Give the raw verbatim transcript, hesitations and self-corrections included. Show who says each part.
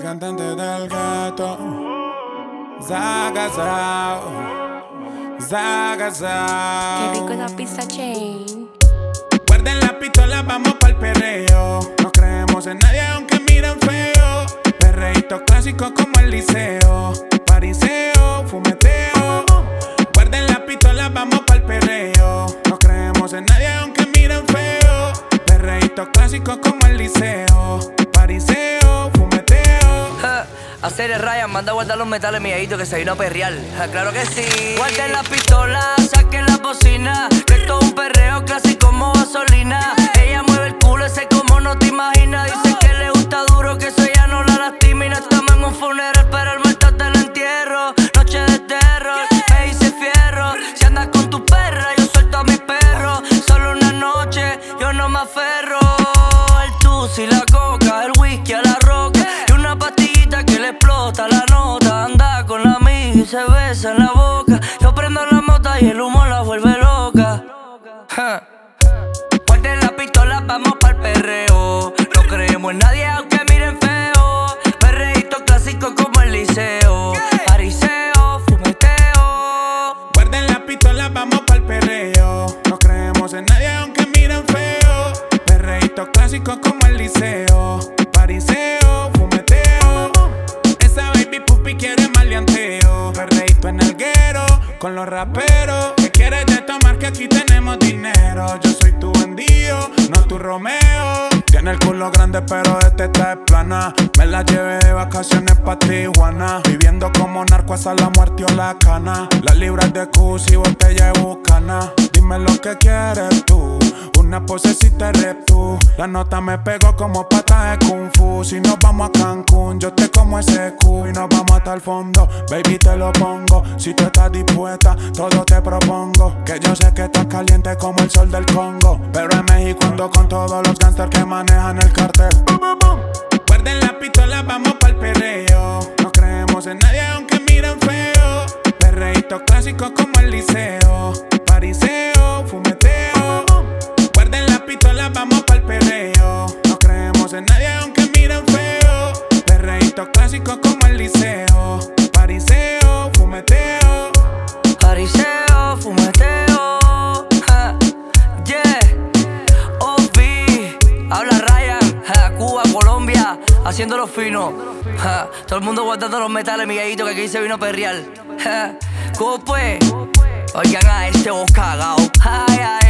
Speaker 1: cantante del gueto. Zagazao, Zagazao.
Speaker 2: Qué rico esa pizza chain.
Speaker 1: Guarden la pistola, vamos pa'l perreo. No creemos en nadie aunque miren feo. Perreíto clásico como el liceo. Pariseo, fumeteo. Guarden la pistola, vamos pa'l perreo. No creemos en nadie aunque miren feo. Perreíto clásico como el liceo. Pariseo, fumeteo.
Speaker 3: Ja, hacer el Ryan, manda a guardar los metales, mi hijito, que se vino a perrear. Ja, claro que sí. Guarden la pistola, saquen la bocina, que esto es un perreo clásico como gasolina. Ella mueve el culo, ese como no te imaginas. Dice que le gusta duro, que eso ya no la lastima. Y no estamos en un funeral, pero el muerto te lo entierro. Noche de terror, me hice fierro. Si andas con tu perra, yo suelto a mi perro. Solo una noche, yo no me aferro. El tusi, la coca, el whisky a la roca. Y una pastillita que le explota la nota. Anda con la amiga y se besa en la boca. Yo prendo la mota y el humo la vuelve loca. Ja. Guarden la pistola, vamos pa'l perreo. No creemos en nadie aunque miren feo. Perreíto clásico como el liceo. Pariseo, fumeteo.
Speaker 1: Guarden la pistola, vamos pa'l perreo. No creemos en nadie aunque miren feo. Perreíto clásico como el liceo. Pariseo, fumeteo. Esa baby puppy quiere maleanteo. Perreíto en el guero con los raperos. ¿Qué quieres de tomar? Que aquí tenemos dinero. Yo soy tu bandido, no tu Romeo. Tiene el culo grande pero este está es plana. Me la llevé de vacaciones pa' Tijuana. Viviendo como narco hasta la muerte o la cana. Las libras de Cusi, botella de Bucana. Dime lo que quieres tú. Una posecita eres tú. La nota me pegó como pata de Kung Fu. Si nos vamos a Cancún, yo te como ese Q. Y nos vamos hasta el fondo, baby te lo pongo. Si tú estás dispuesta, todo te propongo. Que yo sé que estás caliente como el sol del Congo. Pero en México ando con todos los gangsters que manejan el cartel. Guarden la pistola, vamos pa'l perreo. No creemos en nadie aunque miren feo. Perreíto clásico como el liceo. Pariseo, fumeteo. Guarden la pistola, vamos pa'l perreo. No creemos en nadie aunque miren feo. Perreíto clásico como el liceo. Pariseo, fumeteo.
Speaker 3: Pariseo, fumeteo. Ja, yeah. Ovi, habla Ryan. Ja, Cuba, Colombia, haciéndolo fino. Ja, todo el mundo guardando los metales, miguelito, que aquí se vino a perrear. Ja, ¿cómo pues? Oigan a este vos cagao. Ay, ay,